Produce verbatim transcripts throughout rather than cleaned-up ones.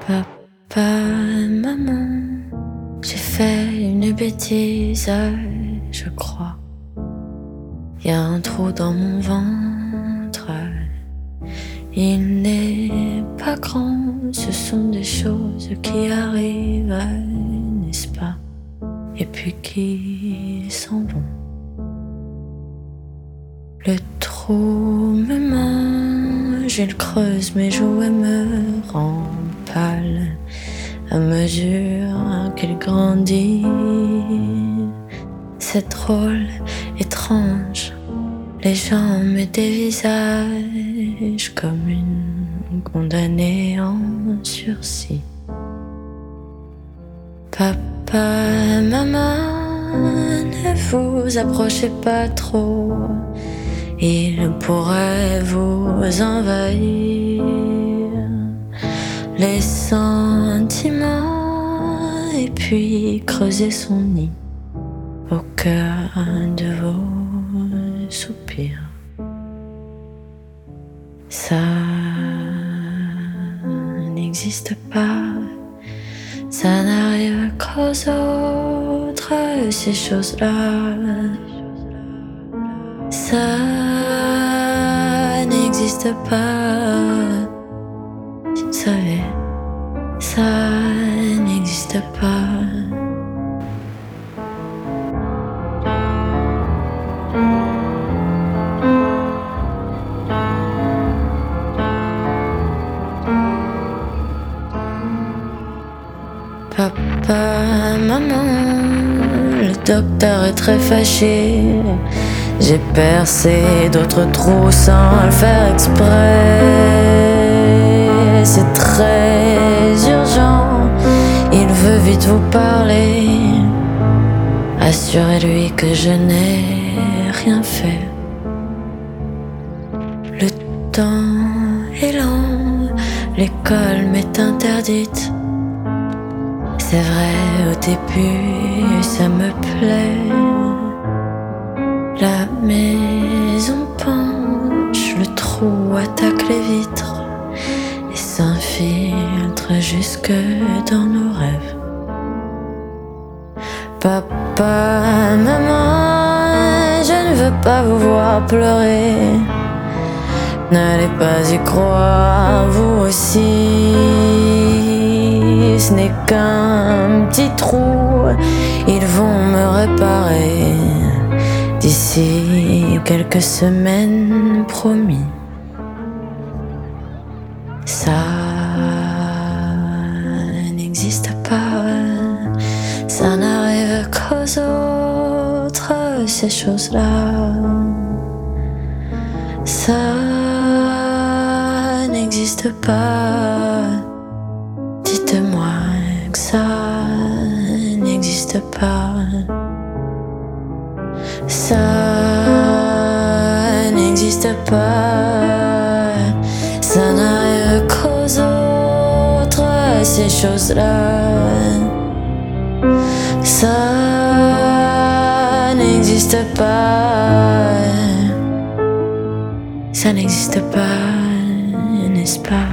Papa, maman, j'ai fait une bêtise, je crois. Y a un trou dans mon ventre. Il n'est pas grand, ce sont des choses qui arrivent, n'est-ce pas? Et puis qui s'en vont. Le trou me mange, il creuse mes joues et me rend pâle à mesure qu'il grandit. C'est drôle, étrange, les gens me dévisagent comme une condamnée en sursis. Papa, maman, ne vous approchez pas trop, il pourrait vous envahir. Les sentiments et puis creuser son nid au cœur de vos soupirs. Ça n'existe pas, ça n'arrive qu'aux autres, ces choses-là. Ça n'existe pas, vous savez, ça n'existe pas. Papa, maman, le docteur est très fâché. J'ai percé d'autres trous sans le faire exprès. C'est très urgent, il veut vite vous parler. Assurez-lui que je n'ai rien fait. Le temps est lent, l'école m'est interdite. C'est vrai, au début, ça me plaît. La maison penche, le trou attaque les vitres et s'infiltre jusque dans nos rêves. Papa, maman, je ne veux pas vous voir pleurer. N'allez pas y croire, vous aussi. Ce n'est qu'un petit trou, ils vont me réparer d'ici quelques semaines, promis. Ça n'existe pas, ça n'arrive qu'aux autres, ces choses-là. Ça n'existe pas, dites-moi que ça n'existe pas. Ça n'existe pas, ça n'arrive qu'aux autres, ces choses-là. Ça n'existe pas, ça n'existe pas, n'est-ce pas?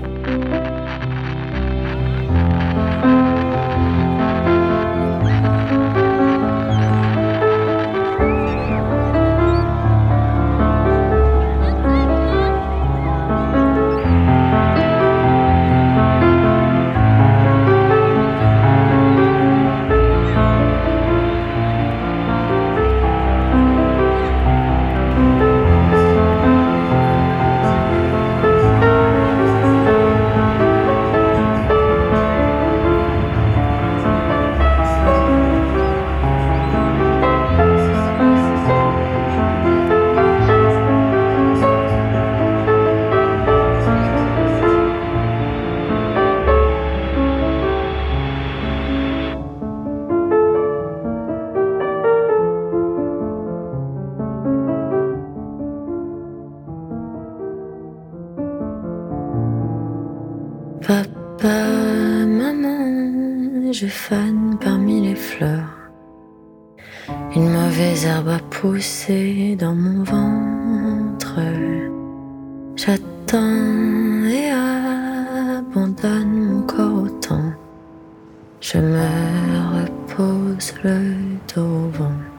Papa, maman, je fane parmi les fleurs. Une mauvaise herbe a poussé dans mon ventre. J'attends et abandonne mon corps Je me repose le dos au vent.